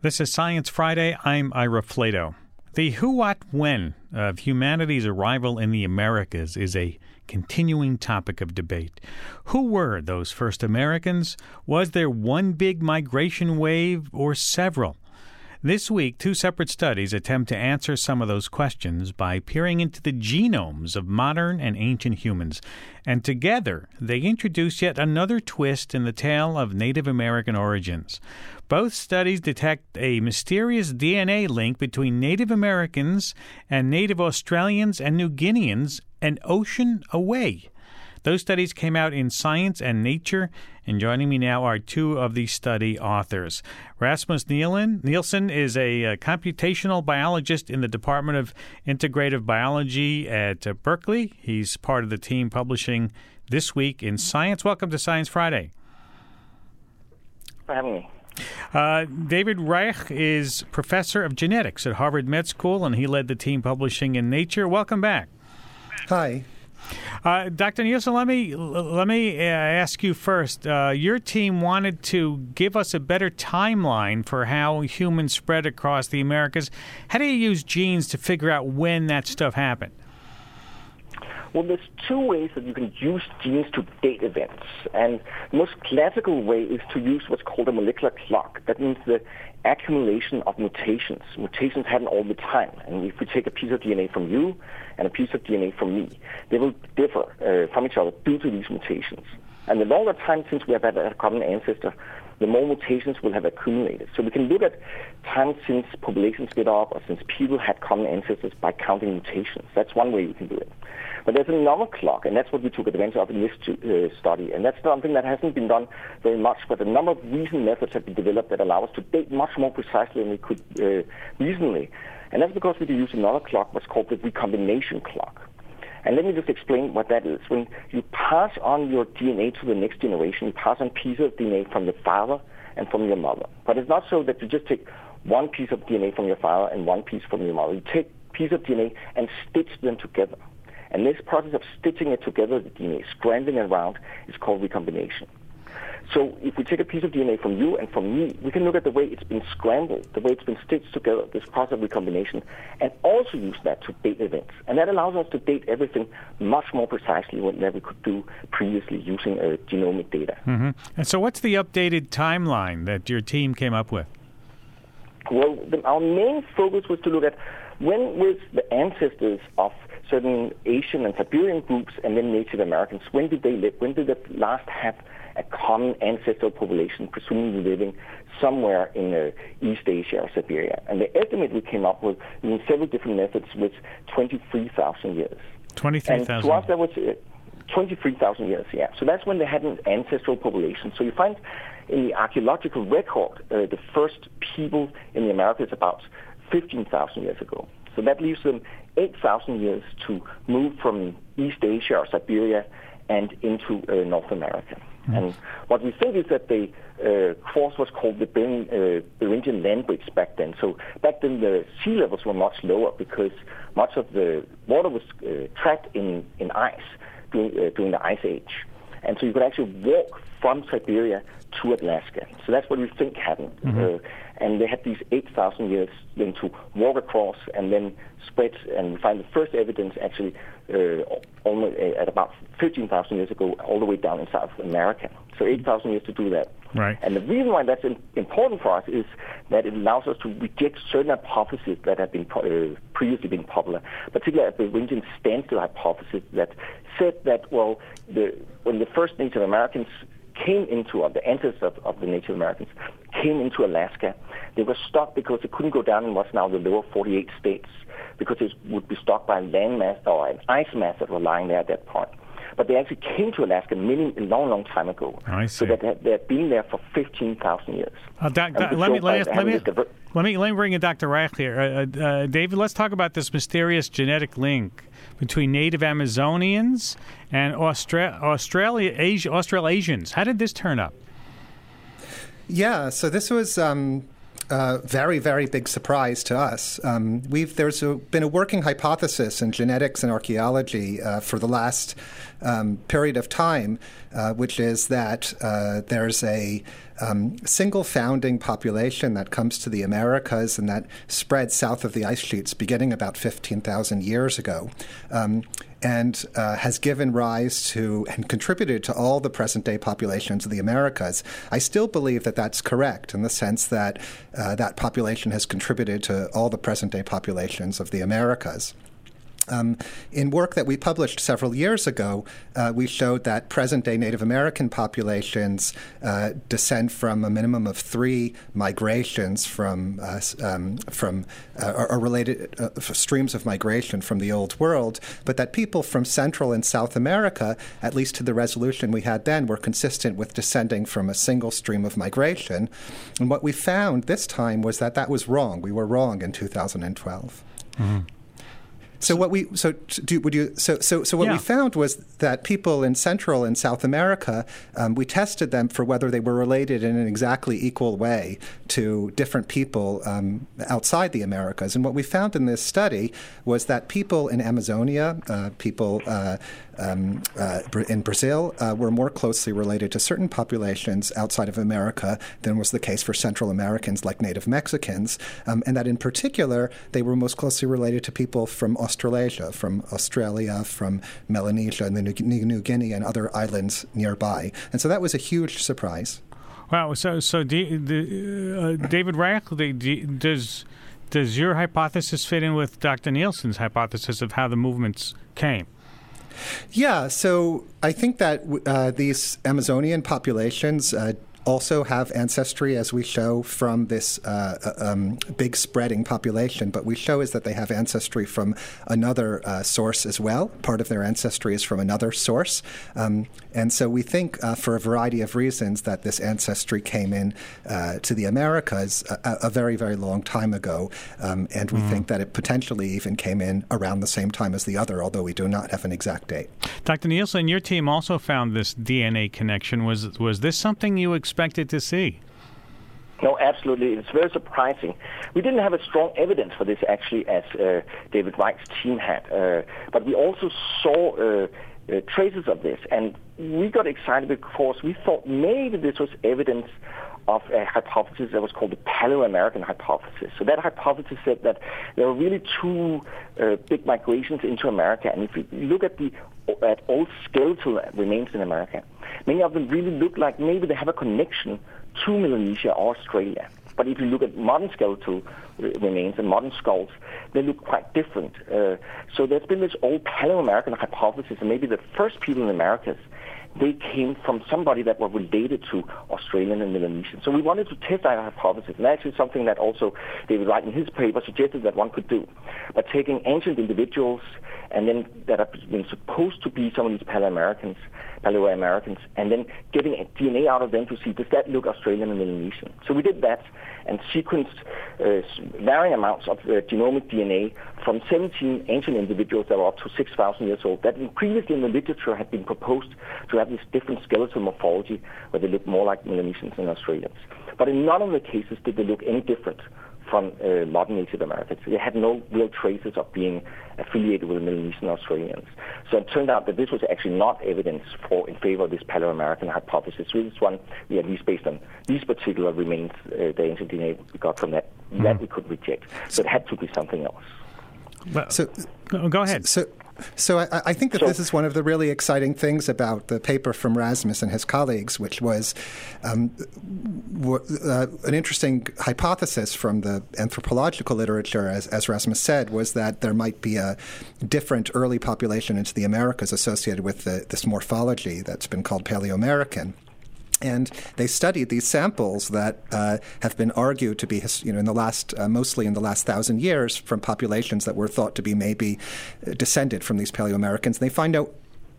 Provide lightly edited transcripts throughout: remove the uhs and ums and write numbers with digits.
This is Science Friday. I'm Ira Flato. The who, what, when of humanity's arrival in the Americas is a continuing topic of debate. Who were those first Americans? Was there one big migration wave or several? This week, two separate studies attempt to answer some of those questions by peering into the genomes of modern and ancient humans. And together, they introduce yet another twist in the tale of Native American origins. Both studies detect a mysterious DNA link between Native Americans and Native Australians and New Guineans an ocean away. Those studies came out in Science and Nature, and joining me now are two of the study authors. Rasmus Nielsen is a computational biologist in the Department of Integrative Biology at Berkeley. He's part of the team publishing This Week in Science. Welcome to Science Friday. Thanks for having me. David Reich is professor of genetics at Harvard Med School, and he led the team publishing in Nature. Welcome back. Hi. Dr. Nielsen, let me ask you first. Your team wanted to give us a better timeline for how humans spread across the Americas. How do you use genes to figure out when that stuff happened? Well, there's two ways that you can use genes to date events. And the most classical way is to use what's called a molecular clock. That means the accumulation of mutations. Mutations happen all the time. And if we take a piece of DNA from you and a piece of DNA from me, they will differ from each other due to these mutations. And the longer time since we have had a common ancestor, the more mutations will have accumulated. So we can look at time since populations split up or since people had common ancestors by counting mutations. That's one way you can do it. But there's another clock, and that's what we took advantage of in this study. And that's something that hasn't been done very much, but a number of recent methods have been developed that allow us to date much more precisely than we could recently. And that's because we can use another clock, what's called the recombination clock. And let me just explain what that is. When you pass on your DNA to the next generation, you pass on pieces of DNA from your father and from your mother. But it's not so that you just take one piece of DNA from your father and one piece from your mother. You take a piece of DNA and stitch them together. And this process of stitching it together, the DNA, scrambling it around, is called recombination. So if we take a piece of DNA from you and from me, we can look at the way it's been scrambled, the way it's been stitched together, this process of recombination, and also use that to date events. And that allows us to date everything much more precisely than we could do previously using genomic data. Mm-hmm. And so what's the updated timeline that your team came up with? Well, our main focus was to look at when was the ancestors of certain Asian and Siberian groups and then Native Americans, when did they live? When did they last have a common ancestral population, presumably living somewhere in East Asia or Siberia? And the estimate we came up with in several different methods was 23,000 years. 23,000? And to us, that was 23,000 years, yeah. So that's when they had an ancestral population. So you find in the archaeological record, the first people in the Americas about 15,000 years ago. So that leaves them 8,000 years to move from East Asia or Siberia and into North America. Mm-hmm. And what we think is that they crossed what's called the Beringian land bridge back then. So back then the sea levels were much lower because much of the water was trapped in ice during the Ice Age. And so you could actually walk from Siberia to Alaska. So that's what we think happened. Mm-hmm. And they had these 8,000 years then to walk across and then spread. And we find the first evidence actually almost at about 15,000 years ago, all the way down in South America. So 8,000 years to do that. Right. And the reason why that's important for us is that it allows us to reject certain hypotheses that have been previously been popular, particularly the Beringian standstill hypothesis that said that, well, when the first Native Americans came into, or the ancestors of the Native Americans came into Alaska, they were stuck because they couldn't go down in what's now the lower 48 states because it would be stuck by a land mass or an ice mass that were lying there at that point. But they actually came to Alaska a long time ago. I see. So that they had been there for 15,000 years. Let me bring in Dr. Reich here. David, let's talk about this mysterious genetic link between native Amazonians and Australasians. How did this turn up? Yeah, so this was very, very big surprise to us. There's been a working hypothesis in genetics and archaeology for the last period of time, which is that there's a single founding population that comes to the Americas and that spread south of the ice sheets beginning about 15,000 years ago. And has given rise to and contributed to all the present-day populations of the Americas. I still believe that that's correct in the sense that that population has contributed to all the present-day populations of the Americas. In work that we published several years ago, we showed that present-day Native American populations descend from a minimum of 3 migrations from related streams of migration from the Old World, but that people from Central and South America, at least to the resolution we had then, were consistent with descending from a single stream of migration. And what we found this time was that that was wrong. We were wrong in 2012. Mm-hmm. So what we found was that people in Central and South America, we tested them for whether they were related in an exactly equal way to different people outside the Americas. And what we found in this study was that people in Amazonia, people in Brazil, were more closely related to certain populations outside of America than was the case for Central Americans like Native Mexicans, and that in particular they were most closely related to people from Australasia, from Australia, from Melanesia, and the New Guinea and other islands nearby. And so that was a huge surprise. Wow. So David Reich, does your hypothesis fit in with Dr. Nielsen's hypothesis of how the movements came? Yeah, so I think that these Amazonian populations also have ancestry, as we show, from this big spreading population. But we show is that they have ancestry from another source as well. Part of their ancestry is from another source. And so we think, for a variety of reasons, that this ancestry came in to the Americas a very, very long time ago. And we think that it potentially even came in around the same time as the other, although we do not have an exact date. Dr. Nielsen, your team also found this DNA connection. Was this something you expected to see? No, absolutely. It's very surprising. We didn't have a strong evidence for this, actually, as David Reich's team had. But we also saw traces of this. And we got excited because we thought maybe this was evidence of a hypothesis that was called the Paleo-American hypothesis. So that hypothesis said that there were really 2 big migrations into America. And if you look at old skeletal remains in America, many of them really look like maybe they have a connection to Melanesia or Australia. But if you look at modern skeletal remains and modern skulls, they look quite different. So there's been this old Paleo-American hypothesis, and maybe the first people in the Americas, they came from somebody that were related to Australian and Melanesian. So we wanted to test that hypothesis, and actually something that also David Reich in his paper suggested that one could do, by taking ancient individuals and then that have been supposed to be some of these Paleo-Americans, and then getting DNA out of them to see, does that look Australian and Melanesian? So we did that and sequenced varying amounts of genomic DNA from 17 ancient individuals that were up to 6,000 years old, that previously in the literature had been proposed to have this different skeletal morphology where they look more like Melanesians and Australians. But in none of the cases did they look any different from modern Native Americans. They had no real traces of being affiliated with Melanesian Australians. So it turned out that this was actually not evidence in favor of this Paleo-American hypothesis. So this one, at least based on these particular remains, the ancient DNA we got from that we could reject. So it had to be something else. Well, go ahead. So I think that this is one of the really exciting things about the paper from Rasmus and his colleagues, which was an interesting hypothesis from the anthropological literature, as Rasmus said, was that there might be a different early population into the Americas associated with this morphology that's been called Paleo-American. And they studied these samples that have been argued to be, in the last, mostly in the last 1,000 years, from populations that were thought to be maybe descended from these Paleo-Americans. They find no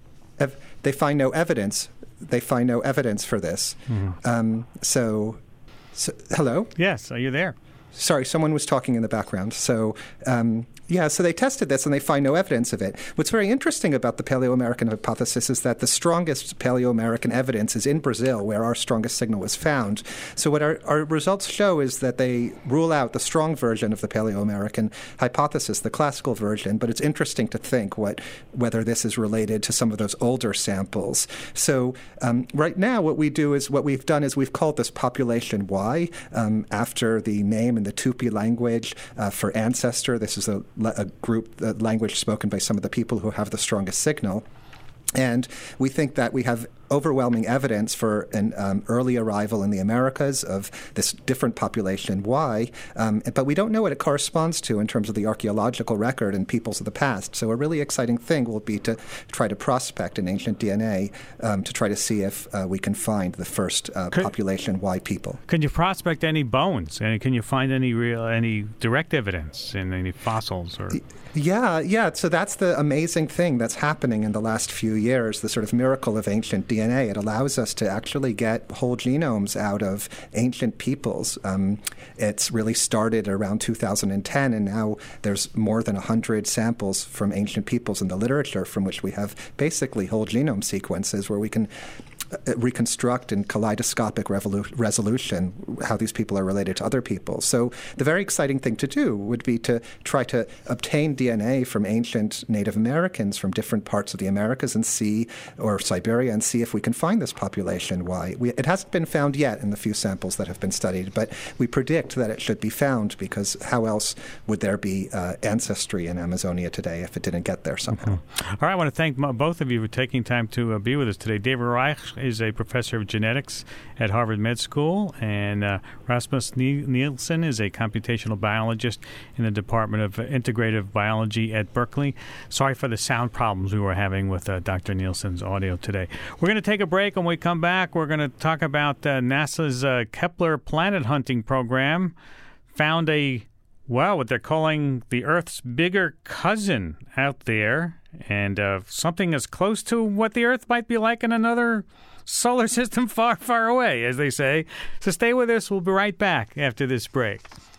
evidence. They find no evidence for this. Mm-hmm. So, hello. Yes, are you there? Sorry, someone was talking in the background. So, so they tested this and they find no evidence of it. What's very interesting about the Paleo-American hypothesis is that the strongest Paleo-American evidence is in Brazil, where our strongest signal was found. So what our results show is that they rule out the strong version of the Paleo-American hypothesis, the classical version, but it's interesting to think whether this is related to some of those older samples. So right now what we've done is we've called this population Y after the name in the Tupi language for ancestor. This is a group, language spoken by some of the people who have the strongest signal. And we think that we have overwhelming evidence for an early arrival in the Americas of this different population Y, but we don't know what it corresponds to in terms of the archaeological record and peoples of the past. So a really exciting thing will be to try to prospect in ancient DNA to try to see if we can find the first population Y people. Can you prospect any bones? And can you find any direct evidence in any fossils? Or Yeah. So that's the amazing thing that's happening in the last few years, the sort of miracle of ancient DNA. It allows us to actually get whole genomes out of ancient peoples. It's really started around 2010, and now there's more than 100 samples from ancient peoples in the literature from which we have basically whole genome sequences where we can reconstruct in kaleidoscopic resolution how these people are related to other people. So the very exciting thing to do would be to try to obtain DNA from ancient Native Americans from different parts of the Americas or Siberia and see if we can find this population Y. It hasn't been found yet in the few samples that have been studied, but we predict that it should be found because how else would there be ancestry in Amazonia today if it didn't get there somehow? Mm-hmm. All right, I want to thank both of you for taking time to be with us today. David Reich is a professor of genetics at Harvard Med School, and Rasmus Nielsen is a computational biologist in the Department of Integrative Biology at Berkeley. Sorry for the sound problems we were having with Dr. Nielsen's audio today. We're going to take a break. When we come back, we're going to talk about NASA's Kepler planet hunting program. Found what they're calling the Earth's bigger cousin out there, and something as close to what the Earth might be like in another solar system far, far away, as they say. So stay with us. We'll be right back after this break.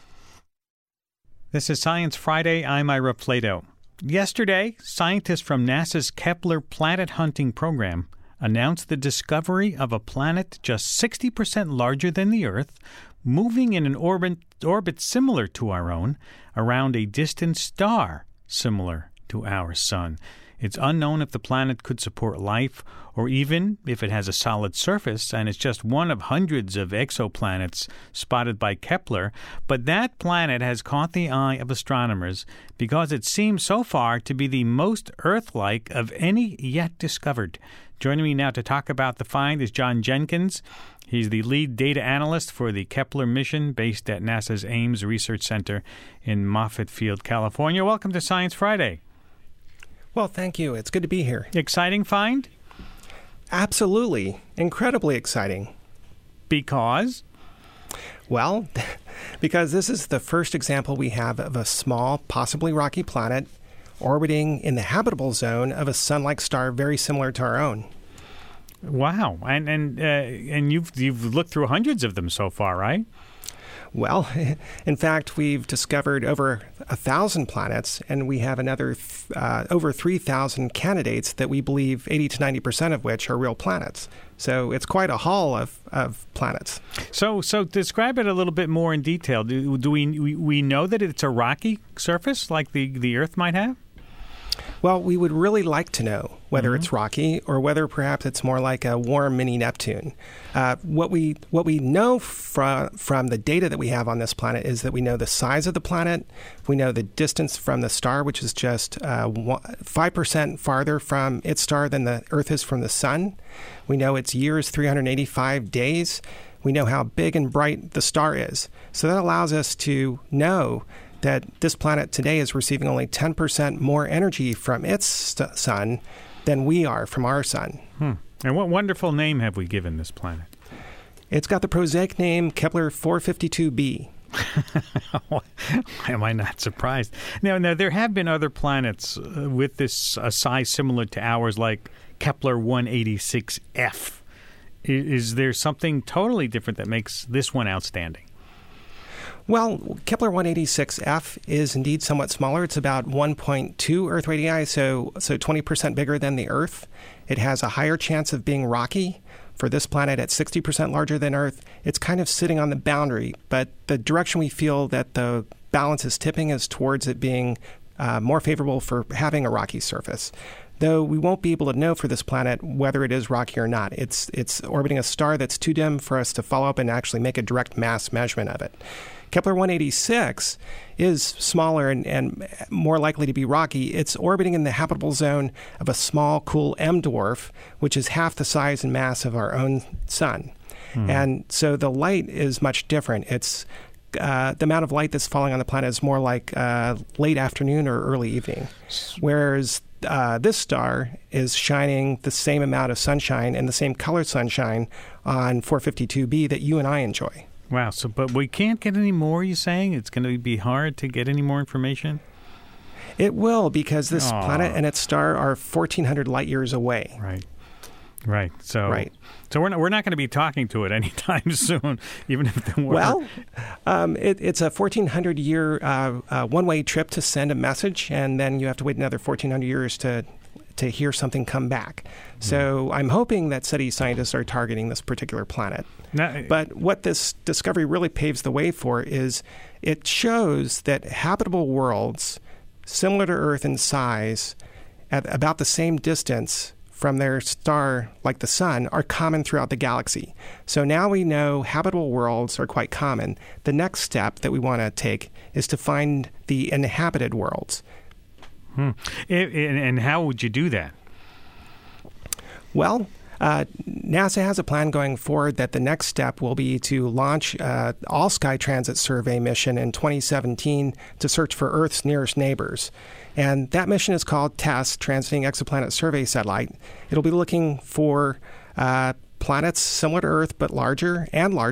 This is Science Friday. I'm Ira Flatow. Yesterday, scientists from NASA's Kepler planet hunting program announced the discovery of a planet just 60% larger than the Earth, moving in an orbit similar to our own, around a distant star similar to our sun. It's unknown if the planet could support life, or even if it has a solid surface, and it's just one of hundreds of exoplanets spotted by Kepler. But that planet has caught the eye of astronomers because it seems so far to be the most Earth-like of any yet discovered. Joining me now to talk about the find is John Jenkins. He's the lead data analyst for the Kepler mission based at NASA's Ames Research Center in Moffett Field, California. Welcome to Science Friday. Well, thank you. It's good to be here. Exciting find? Absolutely. Incredibly exciting. Because? Well, because this is the first example we have of a small, possibly rocky planet orbiting in the habitable zone of a sun-like star very similar to our own. Wow. And you've looked through hundreds of them so far, right? Well, in fact, we've discovered over 1,000 planets, and we have another over 3,000 candidates that we believe 80 to 90% of which are real planets. So it's quite a haul of planets. So describe it a little bit more in detail. Do we know that it's a rocky surface like the Earth might have? Well, we would really like to know whether it's rocky or whether perhaps it's more like a warm mini Neptune. What we know from the data that we have on this planet is that we know the size of the planet, we know the distance from the star, which is just 5% farther from its star than the Earth is from the sun. We know its year is 385 days. We know how big and bright the star is. So that allows us to know that this planet today is receiving only 10% more energy from its sun than we are from our sun. And what wonderful name have we given this planet? It's got the prosaic name Kepler 452b. Why am I not surprised? Now, there have been other planets with this size similar to ours, like Kepler 186f. Is there something totally different that makes this one outstanding? Well, Kepler 186f is indeed somewhat smaller. It's about 1.2 Earth radii, so 20% bigger than the Earth. It has a higher chance of being rocky. For this planet, at 60% larger than Earth, it's kind of sitting on the boundary, but the direction we feel that the balance is tipping is towards it being more favorable for having a rocky surface. Though we won't be able to know for this planet whether it is rocky or not. It's orbiting a star that's too dim for us to follow up and actually make a direct mass measurement of it. Kepler 186 is smaller and more likely to be rocky. It's orbiting in the habitable zone of a small, cool M dwarf, which is half the size and mass of our own sun. And so the light is much different. It's the amount of light that's falling on the planet is more like late afternoon or early evening, whereas this star is shining the same amount of sunshine and the same colored sunshine on 452b that you and I enjoy. Wow. So, but we can't get any more, you're saying? It's going to be hard to get any more information? It will, because this planet and its star are 1,400 light years away. Right. So we're not going to be talking to it anytime soon, even if there were. Well, it's a 1,400-year one-way trip to send a message, and then you have to wait another 1,400 years to hear something come back. So I'm hoping that SETI scientists are targeting this particular planet. But what this discovery really paves the way for is it shows that habitable worlds similar to Earth in size at about the same distance from their star, like the sun, are common throughout the galaxy. So now we know habitable worlds are quite common. The next step that we want to take is to find the inhabited worlds. And how would you do that? Well, NASA has a plan going forward that the next step will be to launch all Sky Transit Survey mission in 2017 to search for Earth's nearest neighbors. And that mission is called TESS, Transiting Exoplanet Survey Satellite. It'll be looking for planets similar to Earth but larger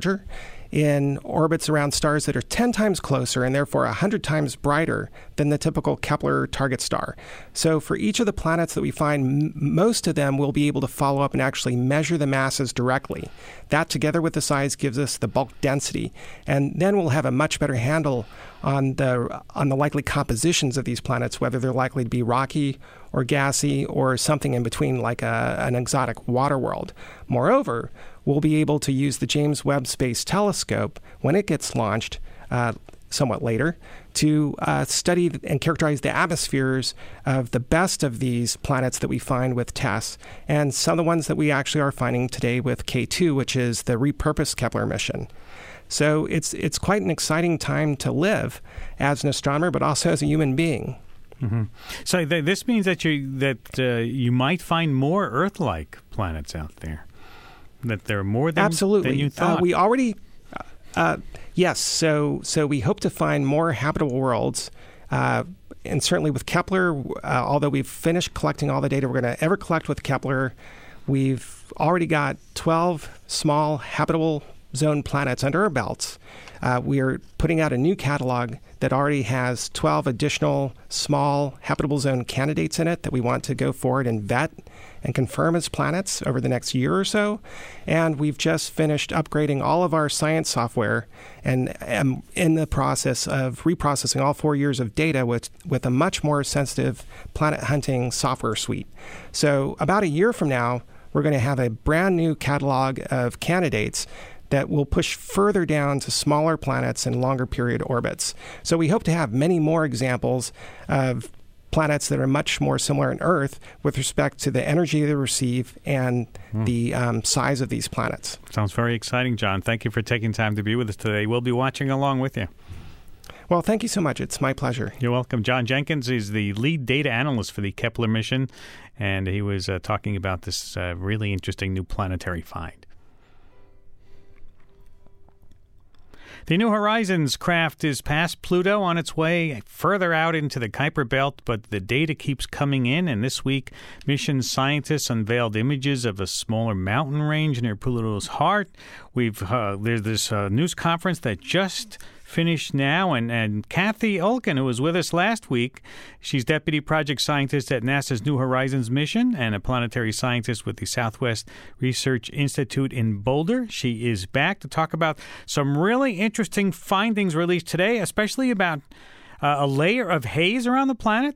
in orbits around stars that are 10 times closer and therefore 100 times brighter than the typical Kepler target star. So for each of the planets that we find, most of them will be able to follow up and actually measure the masses directly. That, together with the size, gives us the bulk density. And then we'll have a much better handle on the likely compositions of these planets, whether they're likely to be rocky or gassy or something in between, like an exotic water world. Moreover, we'll be able to use the James Webb Space Telescope when it gets launched somewhat later to study and characterize the atmospheres of the best of these planets that we find with TESS and some of the ones that we actually are finding today with K2, which is the repurposed Kepler mission. So it's quite an exciting time to live as an astronomer, but also as a human being. Mm-hmm. So this means that you might find more Earth-like planets out there. That there are more than, absolutely. Than you thought. We already, yes. So we hope to find more habitable worlds. And certainly with Kepler, although we've finished collecting all the data we're going to ever collect with Kepler, we've already got 12 small habitable zone planets under our belts. We are putting out a new catalog that already has 12 additional small habitable zone candidates in it that we want to go forward and vet and confirm as planets over the next year or so. And we've just finished upgrading all of our science software and am in the process of reprocessing all 4 years of data with a much more sensitive planet hunting software suite. So about a year from now, we're going to have a brand new catalog of candidates that will push further down to smaller planets and longer period orbits. So we hope to have many more examples of planets that are much more similar in Earth with respect to the energy they receive and the size of these planets. Sounds very exciting, John. Thank you for taking time to be with us today. We'll be watching along with you. Well, thank you so much. It's my pleasure. You're welcome. John Jenkins is the lead data analyst for the Kepler mission, and he was talking about this really interesting new planetary find. The New Horizons craft is past Pluto on its way further out into the Kuiper Belt, but the data keeps coming in, and this week, mission scientists unveiled images of a smaller mountain range near Pluto's heart. There's this news conference that just finished now. And Kathy Olken, who was with us last week, she's Deputy Project Scientist at NASA's New Horizons mission and a planetary scientist with the Southwest Research Institute in Boulder. She is back to talk about some really interesting findings released today, especially about a layer of haze around the planet.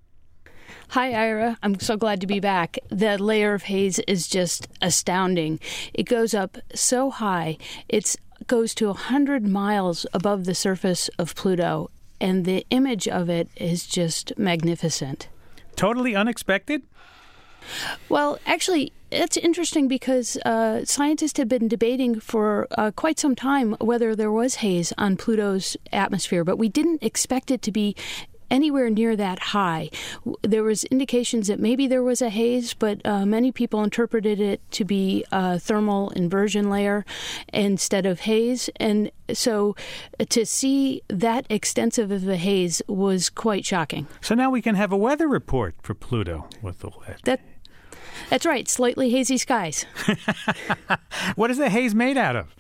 Hi, Ira. I'm so glad to be back. The layer of haze is just astounding. It goes up so high. It goes to 100 miles above the surface of Pluto, and the image of it is just magnificent. Totally unexpected? Well, actually, it's interesting because scientists have been debating for quite some time whether there was haze on Pluto's atmosphere, but we didn't expect it to be anywhere near that high. There was indications that maybe there was a haze, but many people interpreted it to be a thermal inversion layer instead of haze. And so to see that extensive of a haze was quite shocking. So now we can have a weather report for Pluto with all that. That's right, slightly hazy skies. What is the haze made out of?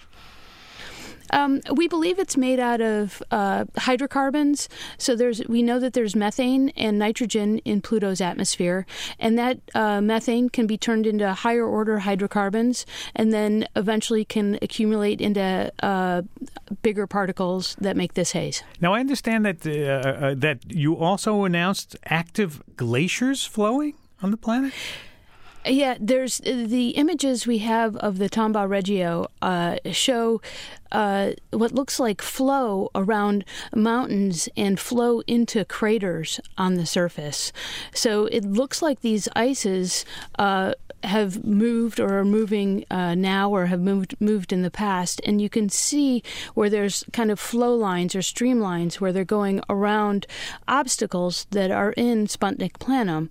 We believe it's made out of hydrocarbons. So we know that there's methane and nitrogen in Pluto's atmosphere, and that methane can be turned into higher order hydrocarbons, and then eventually can accumulate into bigger particles that make this haze. Now, I understand that that you also announced active glaciers flowing on the planet. Yeah, there's the images we have of the Tombaugh Regio show what looks like flow around mountains and flow into craters on the surface. So it looks like these ices have moved or are moving now or have moved in the past. And you can see where there's kind of flow lines or streamlines where they're going around obstacles that are in Sputnik Planum.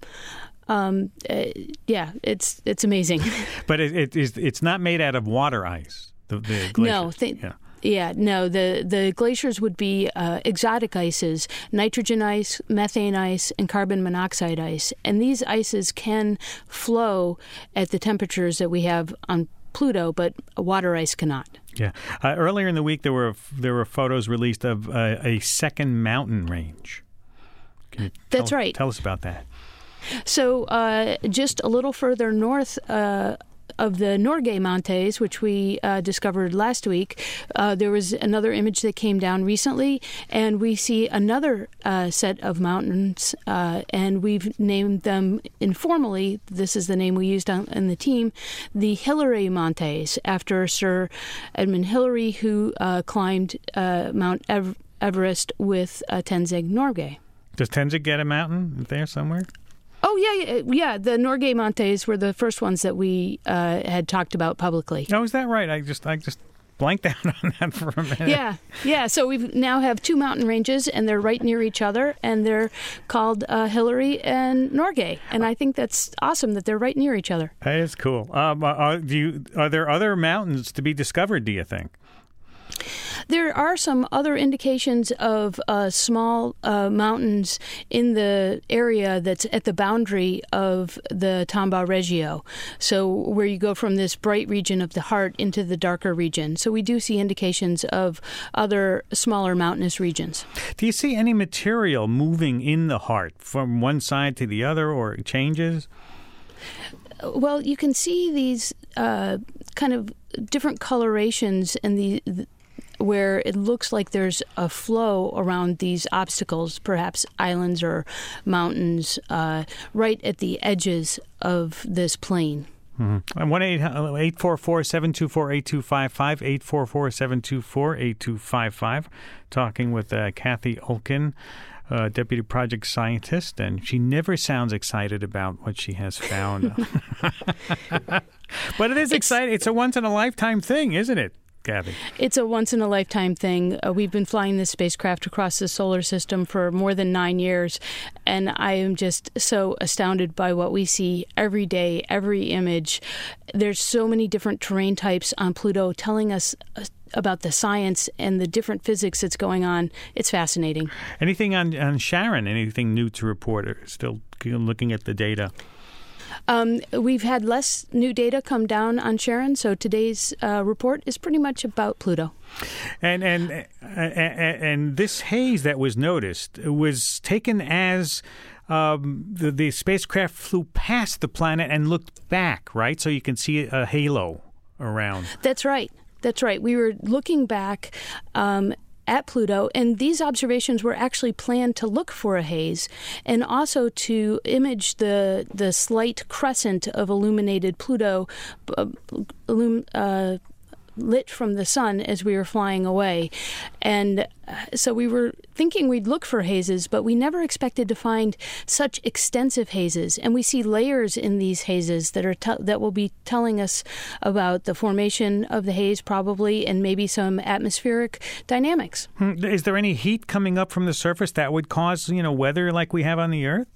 Yeah, it's amazing. But it's not made out of water ice. The glaciers. No. The glaciers would be exotic ices, nitrogen ice, methane ice, and carbon monoxide ice. And these ices can flow at the temperatures that we have on Pluto, but water ice cannot. Yeah. Earlier in the week, there were photos released of a second mountain range. That's right. Tell us about that. So just a little further north of the Norgay Montes, which we discovered last week, there was another image that came down recently, and we see another set of mountains, and we've named them informally, this is the name we used in the team, the Hillary Montes, after Sir Edmund Hillary, who climbed Mount Everest with Tenzing Norgay. Does Tenzing get a mountain there somewhere? Oh, yeah. The Norgay Montes were the first ones that we had talked about publicly. Oh, is that right? I just blanked out on that for a minute. Yeah. So we now have two mountain ranges, and they're right near each other, and they're called Hillary and Norgay. And I think that's awesome that they're right near each other. That is cool. Are there other mountains to be discovered, do you think? There are some other indications of small mountains in the area that's at the boundary of the Tombaugh Regio, so where you go from this bright region of the heart into the darker region. So we do see indications of other smaller mountainous regions. Do you see any material moving in the heart from one side to the other, or changes? Well, you can see these kind of different colorations in where it looks like there's a flow around these obstacles, perhaps islands or mountains, right at the edges of this plain. Mm-hmm. 1-844-724-8255, 844-724-8255. Talking with Kathy Olken, Deputy Project Scientist, and she never sounds excited about what she has found. But it is exciting. It's a once-in-a-lifetime thing, isn't it, Kathy? It's a once-in-a-lifetime thing. We've been flying this spacecraft across the solar system for more than 9 years, and I am just so astounded by what we see every day, every image. There's so many different terrain types on Pluto telling us about the science and the different physics that's going on. It's fascinating. Anything on Charon? Anything new to report? Or still looking at the data? We've had less new data come down on Charon, so today's report is pretty much about Pluto. And this haze that was noticed was taken as the spacecraft flew past the planet and looked back, right? So you can see a halo around. That's right. We were looking back at Pluto, and these observations were actually planned to look for a haze and also to image the slight crescent of illuminated Pluto lit from the sun as we were flying away. And so we were thinking we'd look for hazes, but we never expected to find such extensive hazes. And we see layers in these hazes that will be telling us about the formation of the haze probably, and maybe some atmospheric dynamics. Is there any heat coming up from the surface that would cause, weather like we have on the Earth?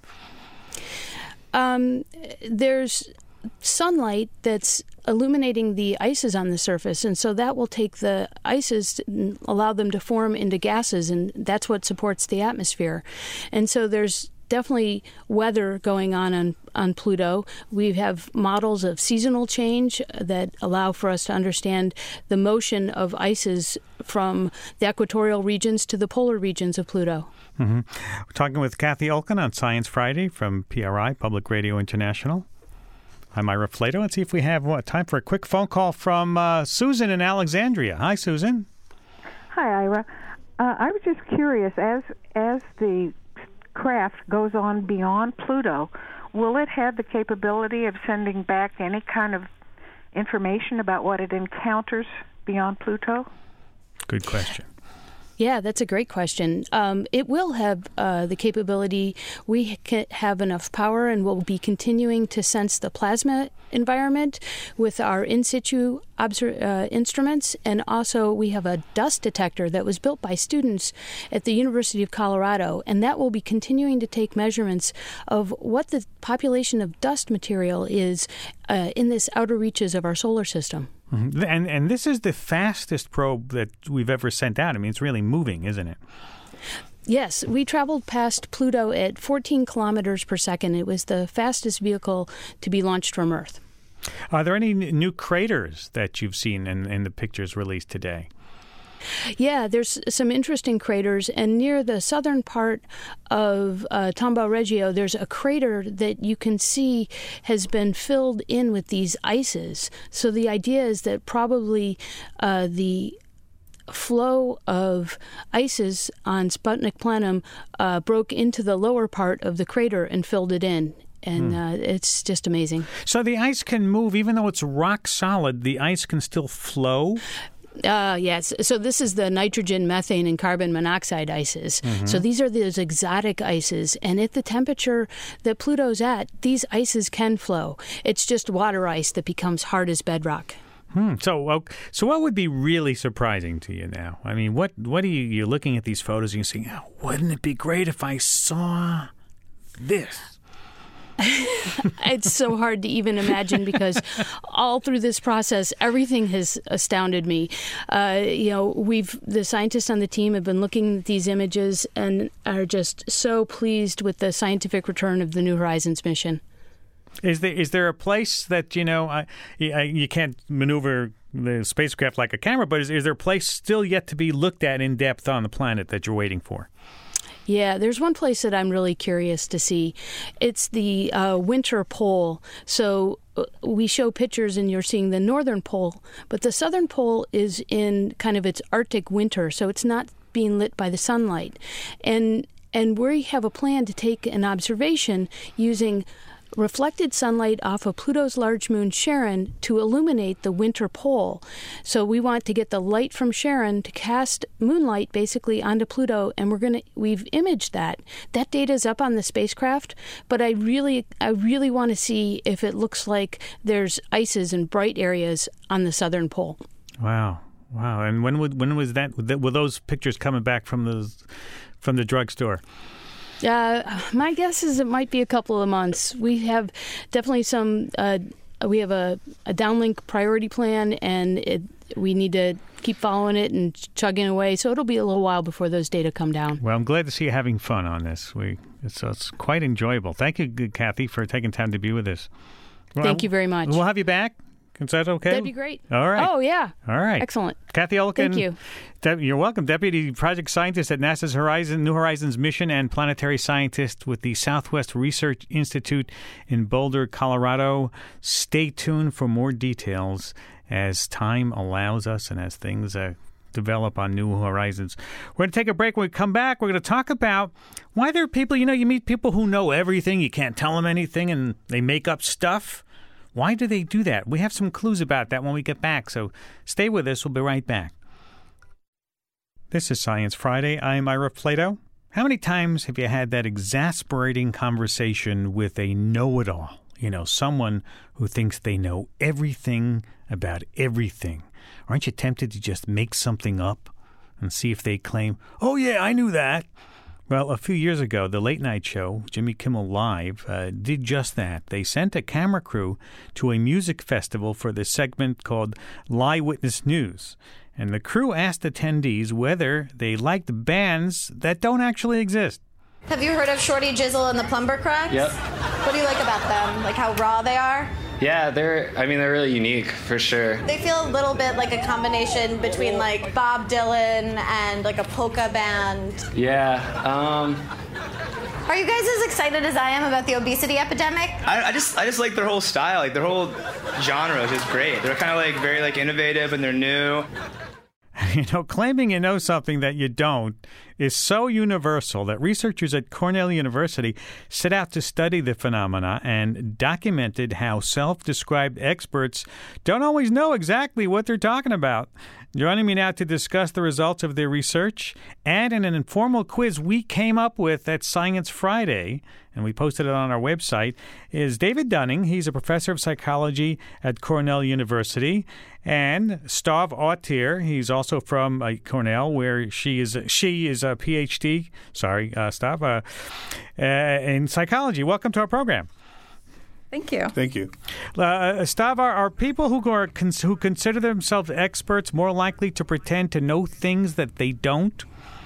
There's sunlight that's illuminating the ices on the surface, and so that will take the ices and allow them to form into gases, and that's what supports the atmosphere. And so there's definitely weather going on Pluto. We have models of seasonal change that allow for us to understand the motion of ices from the equatorial regions to the polar regions of Pluto. Mm-hmm. We're talking with Kathy Olken on Science Friday from PRI, Public Radio International. I'm Ira Flato. Let's see if we have time for a quick phone call from Susan in Alexandria. Hi, Susan. Hi, Ira. I was just curious, as the craft goes on beyond Pluto, will it have the capability of sending back any kind of information about what it encounters beyond Pluto? Good question. Yeah, that's a great question. It will have the capability. We have enough power, and we'll be continuing to sense the plasma environment with our in situ instruments. And also, we have a dust detector that was built by students at the University of Colorado, and that will be continuing to take measurements of what the population of dust material is in this outer reaches of our solar system. Mm-hmm. And this is the fastest probe that we've ever sent out. I mean, it's really moving, isn't it? Yes, we traveled past Pluto at 14 kilometers per second. It was the fastest vehicle to be launched from Earth. Are there any new craters that you've seen in the pictures released today? Yeah, there's some interesting craters, and near the southern part of Tombaugh Regio, there's a crater that you can see has been filled in with these ices. So the idea is that probably the flow of ices on Sputnik Planum broke into the lower part of the crater and filled it in. And it's just amazing. So the ice can move, even though it's rock solid, the ice can still flow? Yes. So this is the nitrogen, methane, and carbon monoxide ices. Mm-hmm. So these are those exotic ices. And at the temperature that Pluto's at, these ices can flow. It's just water ice that becomes hard as bedrock. So what would be really surprising to you now? I mean, what are you're looking at these photos and you're saying, oh, wouldn't it be great if I saw this? It's so hard to even imagine because all through this process, everything has astounded me. The scientists on the team have been looking at these images and are just so pleased with the scientific return of the New Horizons mission. Is there a place that, you can't maneuver the spacecraft like a camera, but is there a place still yet to be looked at in depth on the planet that you're waiting for? Yeah, there's one place that I'm really curious to see. It's the winter pole. So we show pictures and you're seeing the northern pole, but the southern pole is in kind of its Arctic winter, so it's not being lit by the sunlight. And we have a plan to take an observation using reflected sunlight off of Pluto's large moon Charon to illuminate the winter pole. So we want to get the light from Charon to cast moonlight basically onto Pluto, and we've imaged that. That data is up on the spacecraft, but I really want to see if it looks like there's ices and bright areas on the southern pole. Wow. And when was that? Were those pictures coming back from the drugstore? My guess is it might be a couple of months. We have definitely we have a downlink priority plan, and we need to keep following it and chugging away. So it'll be a little while before those data come down. Well, I'm glad to see you having fun on this. It's quite enjoyable. Thank you, Kathy, for taking time to be with us. Well, Thank you very much. We'll have you back. Is that okay? That'd be great. All right. Oh, yeah. All right. Excellent. Kathy Elkin. Thank you. You're welcome. Deputy Project Scientist at NASA's New Horizons mission and planetary scientist with the Southwest Research Institute in Boulder, Colorado. Stay tuned for more details as time allows us and as things develop on New Horizons. We're going to take a break. When we come back, we're going to talk about why there are people, you meet people who know everything. You can't tell them anything, and they make up stuff. Why do they do that? We have some clues about that when we get back, so stay with us. We'll be right back. This is Science Friday. I'm Ira Flatow. How many times have you had that exasperating conversation with a know-it-all? Someone who thinks they know everything about everything. Aren't you tempted to just make something up and see if they claim, oh, yeah, I knew that? Well, a few years ago, the Late Night Show, Jimmy Kimmel Live, did just that. They sent a camera crew to a music festival for the segment called Lie Witness News. And the crew asked attendees whether they liked bands that don't actually exist. Have you heard of Shorty Jizzle and the Plumber Crimes? Yep. What do you like about them? Like how raw they are? Yeah, they're really unique, for sure. They feel a little bit like a combination between like Bob Dylan and like a polka band. Yeah, Are you guys as excited as I am about the obesity epidemic? I just like their whole style, like their whole genre is just great. They're kind of like very like innovative and they're new. Claiming you know something that you don't is so universal that researchers at Cornell University set out to study the phenomena and documented how self-described experts don't always know exactly what they're talking about. Joining me now to discuss the results of their research and in an informal quiz we came up with at Science Friday, and we posted it on our website, is David Dunning. He's a professor of psychology at Cornell University. And Stav Autir, he's also from Cornell, where she is a PhD. Sorry, Stav, in psychology. Welcome to our program. Thank you. Thank you. Stav, are people who consider themselves experts more likely to pretend to know things that they don't?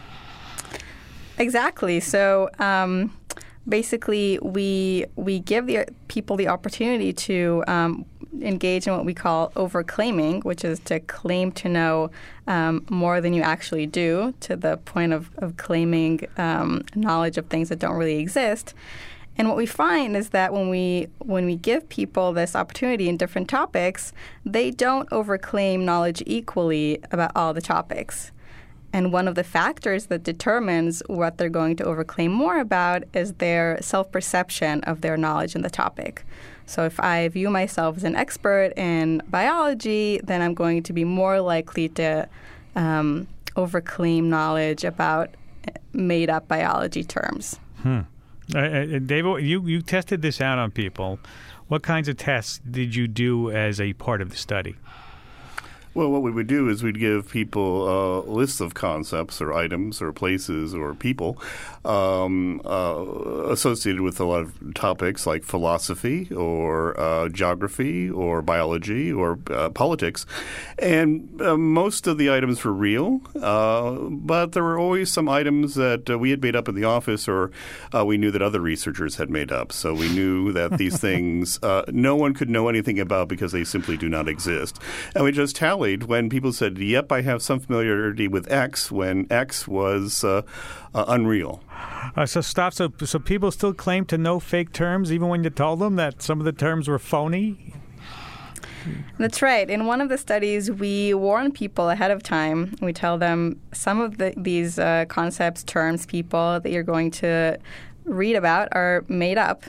Exactly. So basically, we give the people the opportunity to engage in what we call overclaiming, which is to claim to know more than you actually do, to the point of claiming knowledge of things that don't really exist. And what we find is that when we give people this opportunity in different topics, they don't overclaim knowledge equally about all the topics. And one of the factors that determines what they're going to overclaim more about is their self-perception of their knowledge in the topic. So if I view myself as an expert in biology, then I'm going to be more likely to overclaim knowledge about made-up biology terms. David, you tested this out on people. What kinds of tests did you do as a part of the study? Well, what we would do is we'd give people lists of concepts or items or places or people associated with a lot of topics like philosophy or geography or biology or politics. And most of the items were real, but there were always some items that we had made up in the office or we knew that other researchers had made up. So we knew that these things no one could know anything about because they simply do not exist. And we just tallied when people said, yep, I have some familiarity with X, when X was unreal. So people still claim to know fake terms even when you told them that some of the terms were phony? That's right. In one of the studies, we warn people ahead of time. We tell them some of these concepts, terms, people that you're going to read about are made up.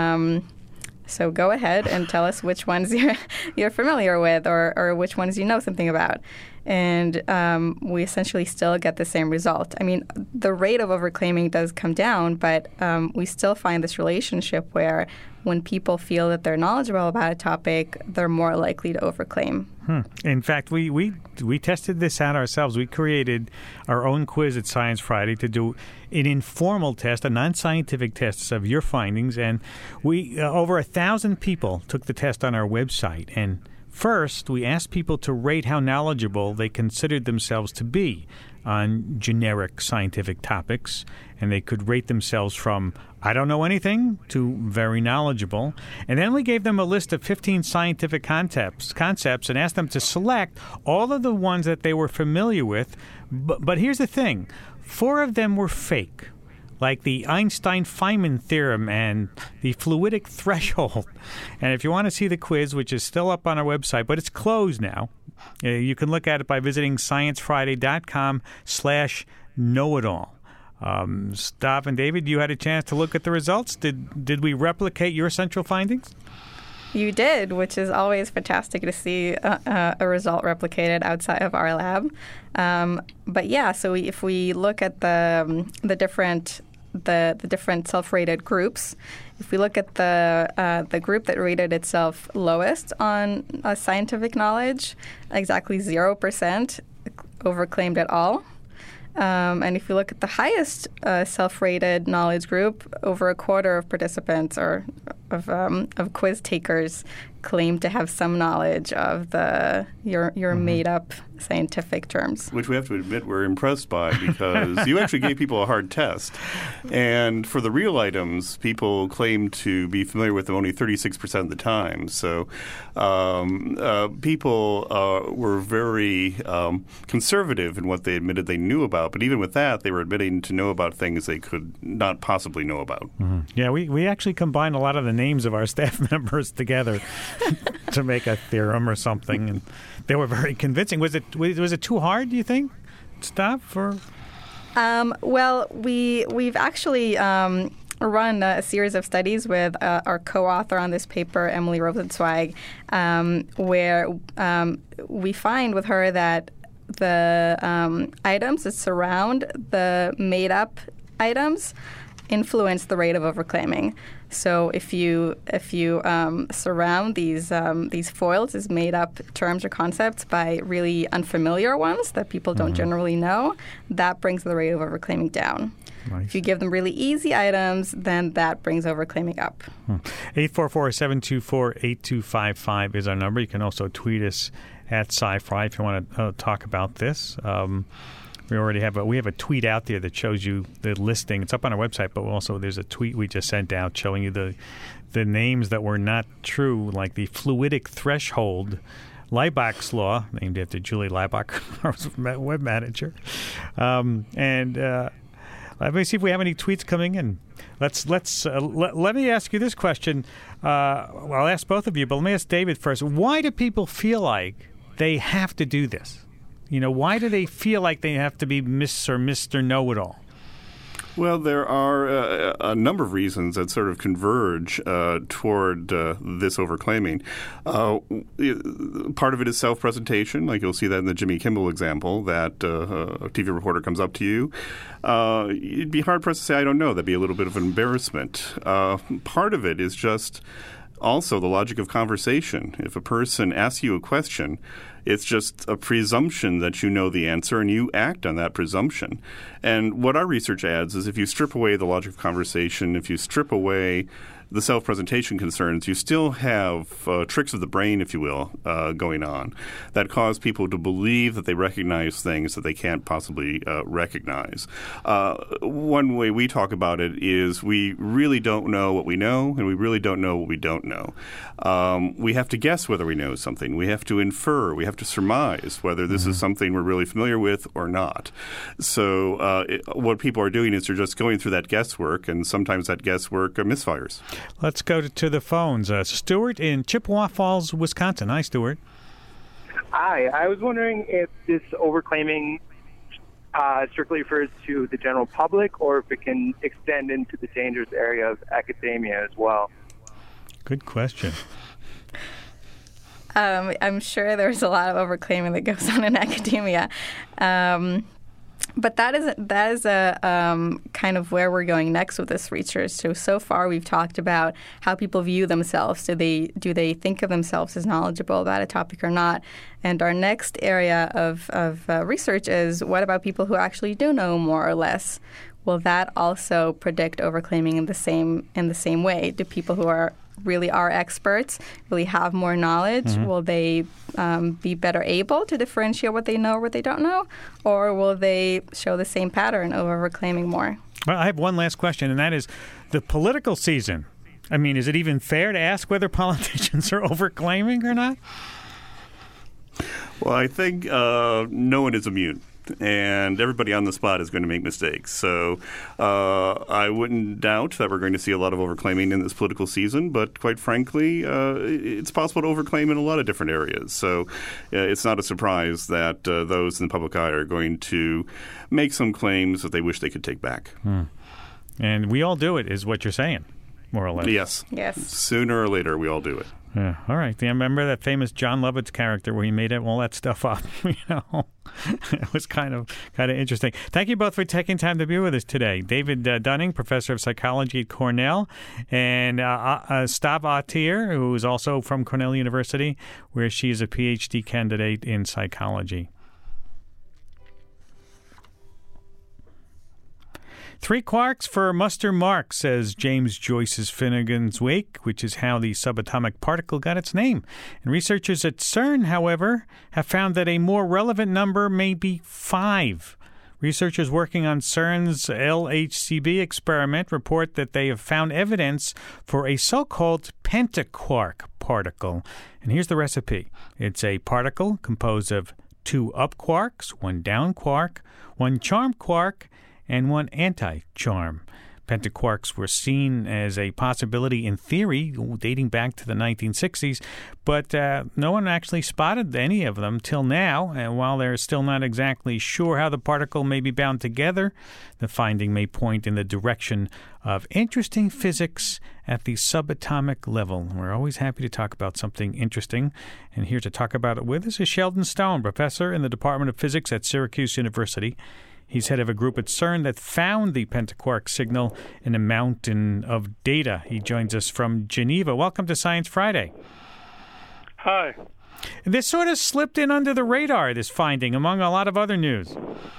So go ahead and tell us which ones you're familiar with or which ones you know something about. And we essentially still get the same result. I mean, the rate of overclaiming does come down, but we still find this relationship where when people feel that they're knowledgeable about a topic, they're more likely to overclaim. In fact, we tested this out ourselves. We created our own quiz at Science Friday to do an informal test, a non-scientific test of your findings. And we over 1,000 people took the test on our website. And First, we asked people to rate how knowledgeable they considered themselves to be on generic scientific topics, and they could rate themselves from I don't know anything to very knowledgeable. And then we gave them a list of 15 scientific concepts and asked them to select all of the ones that they were familiar with. But here's the thing. 4 of them were fake, like the Einstein-Feynman theorem and the fluidic threshold. And if you want to see the quiz, which is still up on our website, but it's closed now, you can look at it by visiting sciencefriday.com/knowitall. Stav and David, you had a chance to look at the results. Did we replicate your central findings? You did, which is always fantastic to see a result replicated outside of our lab. But yeah, so if we look at the different self-rated groups, if we look at the group that rated itself lowest on scientific knowledge, exactly 0% overclaimed at all. And if you look at the highest self-rated knowledge group, over a quarter of participants or of quiz takers claim to have some knowledge of your made-up scientific terms. Which we have to admit we're impressed by, because you actually gave people a hard test. And for the real items, people claim to be familiar with them only 36% of the time. So people were very conservative in what they admitted they knew about. But even with that, they were admitting to know about things they could not possibly know about. Mm-hmm. Yeah, we actually combined a lot of the names of our staff members together to make a theorem or something, and they were very convincing. Was it too hard, do you think, Stav? Well, we've actually run a series of studies with our co-author on this paper, Emily Rosenzweig, where we find with her that the items that surround the made-up items influence the rate of overclaiming. So if you surround these foils, these made-up terms or concepts, by really unfamiliar ones that people don't generally know, that brings the rate of overclaiming down. Nice. If you give them really easy items, then that brings overclaiming up. 844-724-8255 is our number. You can also tweet us at SciFri if you want to talk about this. We already have a tweet out there that shows you the listing. It's up on our website, but also there's a tweet we just sent out showing you the names that were not true, like the fluidic threshold, Leibach's law, named after Julie Leibach, our web manager. Let me see if we have any tweets coming in. Let me ask you this question. I'll ask both of you, but let me ask David first. Why do people feel like they have to do this? Why do they feel like they have to be Miss or Mr. Know-It-All? Well, there are a number of reasons that sort of converge toward this overclaiming. Part of it is self-presentation. Like you'll see that in the Jimmy Kimmel example, that a TV reporter comes up to you. You'd be hard-pressed to say, I don't know. That'd be a little bit of an embarrassment. Part of it is just also the logic of conversation. If a person asks you a question, it's just a presumption that you know the answer, and you act on that presumption. And what our research adds is if you strip away the logic of conversation, if you strip away the self-presentation concerns, you still have tricks of the brain, if you will, going on that cause people to believe that they recognize things that they can't possibly recognize. One way we talk about it is we really don't know what we know, and we really don't know what we don't know. We have to guess whether we know something. We have to infer. We have to surmise whether this is something we're really familiar with or not. So what people are doing is they're just going through that guesswork, and sometimes that guesswork misfires. Let's go to the phones. Stuart in Chippewa Falls, Wisconsin. Hi, Stuart. Hi. I was wondering if this overclaiming strictly refers to the general public, or if it can extend into the dangerous area of academia as well. Good question. I'm sure there's a lot of overclaiming that goes on in academia. But that is a kind of where we're going next with this research. So far we've talked about how people view themselves. Do they think of themselves as knowledgeable about a topic or not? And our next area of research is, what about people who actually do know more or less? Will that also predict overclaiming in the same way? Do people who are really are experts, really have more knowledge? Will they be better able to differentiate what they know or what they don't know? Or will they show the same pattern of overclaiming more? Well, I have one last question, and that is the political season. I mean, is it even fair to ask whether politicians are overclaiming or not? Well, I think no one is immune. And everybody on the spot is going to make mistakes. So I wouldn't doubt that we're going to see a lot of overclaiming in this political season. But quite frankly, it's possible to overclaim in a lot of different areas. So it's not a surprise that those in the public eye are going to make some claims that they wish they could take back. And we all do it, is what you're saying, more or less. Yes. Sooner or later, we all do it. Yeah. All right. Do you remember that famous John Lovitz character where he made all that stuff up? It was kind of interesting. Thank you both for taking time to be with us today. David Dunning, professor of psychology at Cornell, and Stav Atir, who is also from Cornell University, where she is a PhD candidate in psychology. 3 quarks for muster mark, says James Joyce's Finnegan's Wake, which is how the subatomic particle got its name. And researchers at CERN, however, have found that a more relevant number may be 5. Researchers working on CERN's LHCb experiment report that they have found evidence for a so-called pentaquark particle. And here's the recipe. It's a particle composed of 2 up quarks, 1 down quark, 1 charm quark, and 1 anti-charm. Pentaquarks were seen as a possibility in theory dating back to the 1960s, but no one actually spotted any of them till now. And while they're still not exactly sure how the particle may be bound together, the finding may point in the direction of interesting physics at the subatomic level. We're always happy to talk about something interesting. And here to talk about it with us is Sheldon Stone, professor in the Department of Physics at Syracuse University. He's head of a group at CERN that found the pentaquark signal in a mountain of data. He joins us from Geneva. Welcome to Science Friday. Hi. This sort of slipped in under the radar, this finding, among a lot of other news.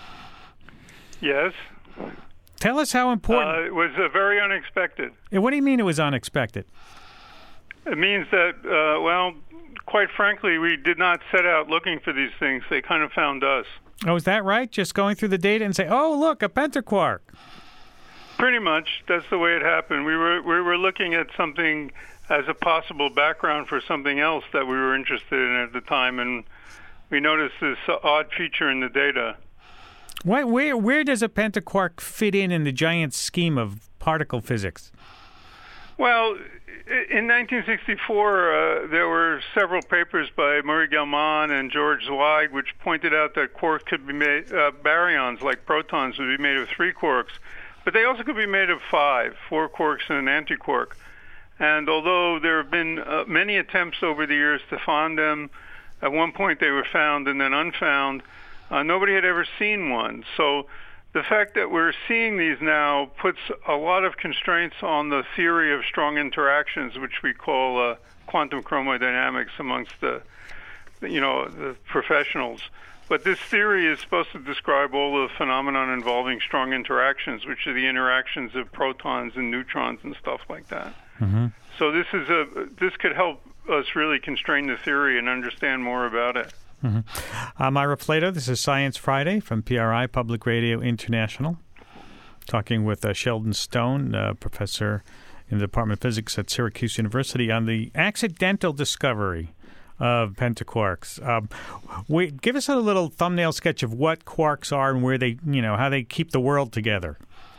Yes. Tell us how important... It was very unexpected. What do you mean it was unexpected? It means that, quite frankly, we did not set out looking for these things. They kind of found us. Oh, is that right? Just going through the data and say, oh, look, a pentaquark. Pretty much. That's the way it happened. We were looking at something as a possible background for something else that we were interested in at the time, and we noticed this odd feature in the data. Where does a pentaquark fit in the giant scheme of particle physics? Well, in 1964, there were several papers by Murray Gell-Mann and George Zweig which pointed out that quarks could be made, baryons like protons would be made of 3 quarks, but they also could be made of 4 quarks and an antiquark. And although there have been many attempts over the years to find them, at one point they were found and then unfound, nobody had ever seen one. So the fact that we're seeing these now puts a lot of constraints on the theory of strong interactions, which we call quantum chromodynamics amongst the professionals. But this theory is supposed to describe all the phenomenon involving strong interactions, which are the interactions of protons and neutrons and stuff like that. Mm-hmm. So this could help us really constrain the theory and understand more about it. Mm-hmm. I'm Ira Flatow. This is Science Friday from PRI, Public Radio International. Talking with Sheldon Stone, professor in the Department of Physics at Syracuse University, on the accidental discovery of pentaquarks. Give us a little thumbnail sketch of what quarks are and where they, how they keep the world together.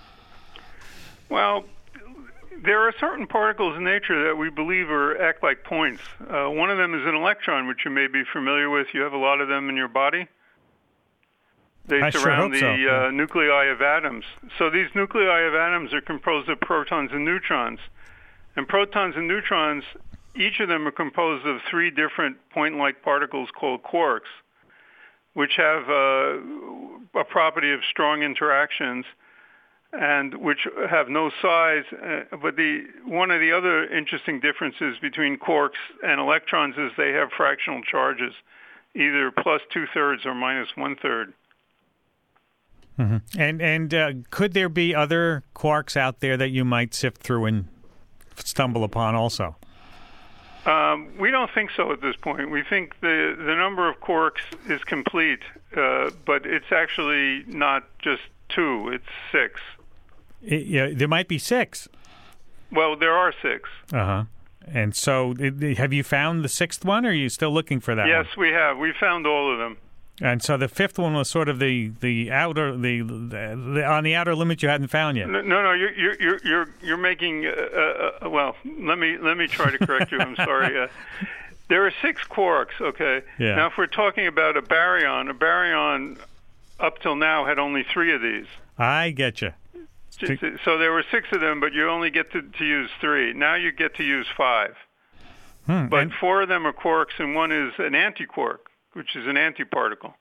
Well, there are certain particles in nature that we believe act like points. One of them is an electron, which you may be familiar with. You have a lot of them in your body. They surround the nuclei of atoms. So these nuclei of atoms are composed of protons and neutrons. And protons and neutrons, each of them are composed of 3 different point-like particles called quarks, which have a property of strong interactions and which have no size. But one of the other interesting differences between quarks and electrons is they have fractional charges, either plus 2/3 or minus 1/3. Mm-hmm. And could there be other quarks out there that you might sift through and stumble upon also? We don't think so at this point. We think the number of quarks is complete, but it's actually not just 2, it's 6. There might be 6. Well, there are 6. Uh-huh. And so have you found the 6th one, or are you still looking for that one? Yes, we have. We found all of them. And so the 5th one was sort of the outer on the outer limit you hadn't found yet. No, you're making. Well, let me try to correct you. I'm sorry. There are 6 quarks. Okay. Yeah. Now, if we're talking about a baryon up till now had only 3 of these. I get you. So there were 6 of them, but you only get to use 3. Now you get to use 5. But 4 of them are quarks, and 1 is an antiquark, which is an antiparticle.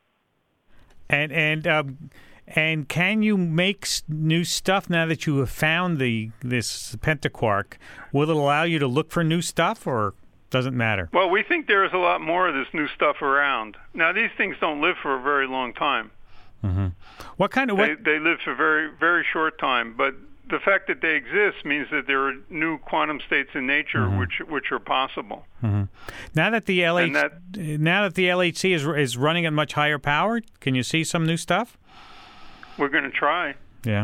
And can you make new stuff now that you have found this pentaquark? Will it allow you to look for new stuff, or doesn't matter? Well, we think there is a lot more of this new stuff around. Now, these things don't live for a very long time. Mm-hmm. What kind of they live for very, very short time, but the fact that they exist means that there are new quantum states in nature which are possible. Mm-hmm. Now that the LHC is running at much higher power, can you see some new stuff? We're going to try. Yeah.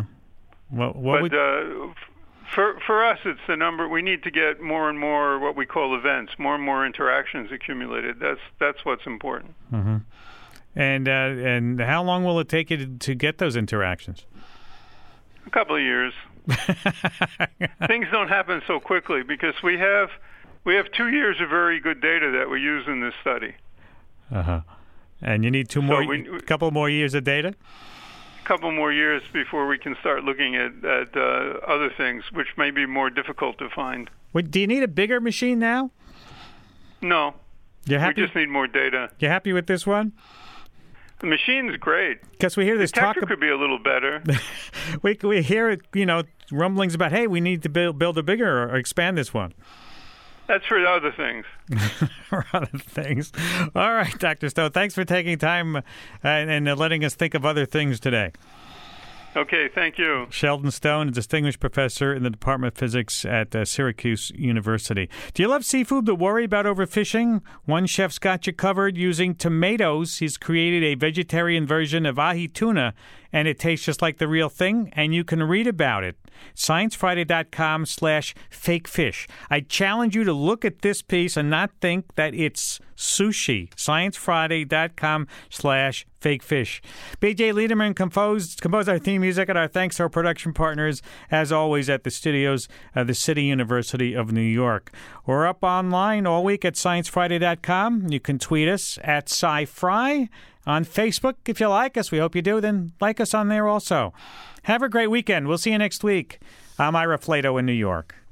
For us, it's the number. We need to get more and more what we call events, more and more interactions accumulated. That's what's important. Mm-hmm. And how long will it take you to get those interactions? A couple of years. Things don't happen so quickly because we have 2 years of very good data that we use in this study. Uh-huh. And you need couple more years of data? A couple more years before we can start looking at other things, which may be more difficult to find. Wait, do you need a bigger machine now? No. You happy? We just need more data. You happy with this one? The machine's great. Because we hear this talk. Could be a little better. we hear rumblings about, hey, we need to build a bigger or expand this one. That's for other things. For other things. All right, Dr. Stone. Thanks for taking time and letting us think of other things today. Okay, thank you. Sheldon Stone, a distinguished professor in the Department of Physics at Syracuse University. Do you love seafood but worry about overfishing? One chef's got you covered using tomatoes. He's created a vegetarian version of ahi tuna, and it tastes just like the real thing, and you can read about it. ScienceFriday.com/fakefish. I challenge you to look at this piece and not think that it's sushi. ScienceFriday.com/fakefish. B.J. Liederman composed our theme music, and our thanks to our production partners, as always, at the studios of the City University of New York. We're up online all week at ScienceFriday.com. You can tweet us at SciFri. On Facebook, if you like us, we hope you do, then like us on there also. Have a great weekend. We'll see you next week. I'm Ira Flato in New York.